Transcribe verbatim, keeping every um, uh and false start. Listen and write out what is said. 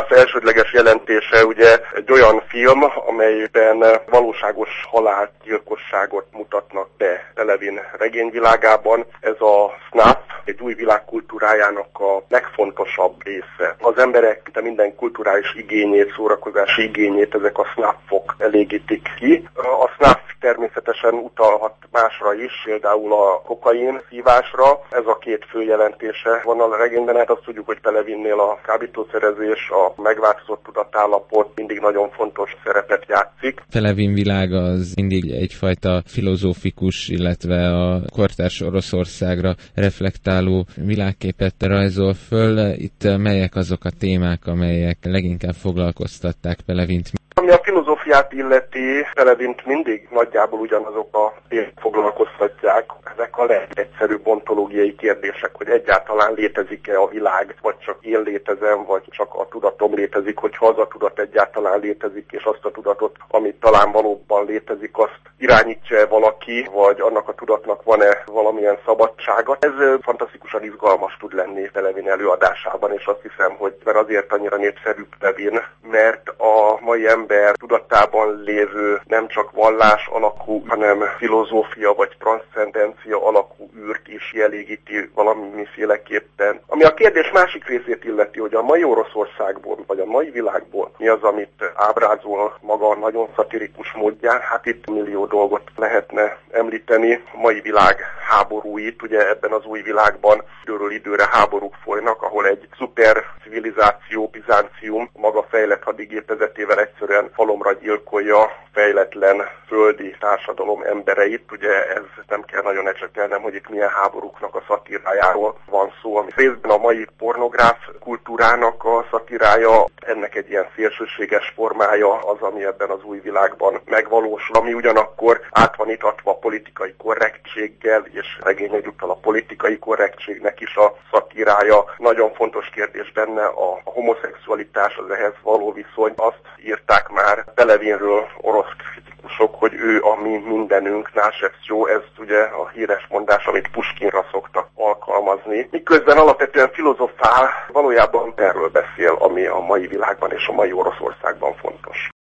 filozófiát elsődleges jelentése ugye egy olyan film, amelyben valóságos halált, gyilkosságot mutatnak be Pelevin regényvilágában. Ez a snuff egy új világ kultúrájának a legfontosabb része. Az emberek de minden kulturális igényét, szórakozási igényét ezek a snuffok elégítik ki. A snuff természetesen utalhat másra is, például a kokain szívásra. Ez a két fő jelentése van a regényben. Hát azt tudjuk, hogy Pelevinnél a kábítószerezés, a megváltozott tudatállapot mindig nagyon fontos szerepet játszik. Pelevin világ az mindig egyfajta filozófikus, illetve a kortárs Oroszországra reflektáló világképet rajzol föl. Itt melyek azok a témák, amelyek leginkább foglalkoztatták Pelevint? Ami a filozófiát illeti, Pelevint mindig nagyjából ugyanazok a témák foglalkoztatják. Ezek a legegyszerűbb ontológiai kérdések, hogy egyáltalán létezik-e a világ, vagy csak én létezem, vagy csak a tudatom létezik, hogyha az a tudat egyáltalán létezik, és azt a tudatot, amit talán valóban létezik, azt irányítja valaki, vagy annak a tudatnak van-e valamilyen szabadsága. Ez fantasztikusan izgalmas tud lenni Pelevin előadásában, és azt hiszem, hogy mert azért annyira népszerű Pelevin, mert a mai ember tudatában lévő nem csak vallás alakú, hanem filozófia vagy transzcendencia alakú űrt is kielégíti valamiféleképpen. Ami a kérdés másik részét illeti, hogy a mai Oroszországból, vagy a mai világból mi az, amit ábrázol maga nagyon szatirikus módján, hát itt millió dolgot lehetne említeni. A mai világ háborúit, ugye ebben az új világban időről időre háborúk folynak, ahol egy szuper civilizáció, Bizáncium maga fejlett hadigépezetével egyszerűen falomra gyilkolja fejletlen földi társadalom embereit. Ugye ez nem kell nagyon ecsetelnem, hogy itt milyen háborúknak a szatírájáról van szó, ami részben a mai pornográf kultúrának a szatírája, ennek egy ilyen szélsőséges formája az, ami ebben az új világban megvalósul, ami ugyanakkor át van itatva politikai korrektséggel, és regény egyúttal a politikai korrektségnek is a szatírája. Nagyon fontos kérdés benne a, a homoszexualitás, az ehhez való viszony. Azt írták már Pelevinről orosz kritikusok, hogy ő a mi mindenünk, náš jó, ez ugye a híres mondás, amit Puskinra szoktak alkalmazni. Miközben alapvetően filozofál, valójában erről beszél, ami a mai világban és a mai Oroszországban fontos.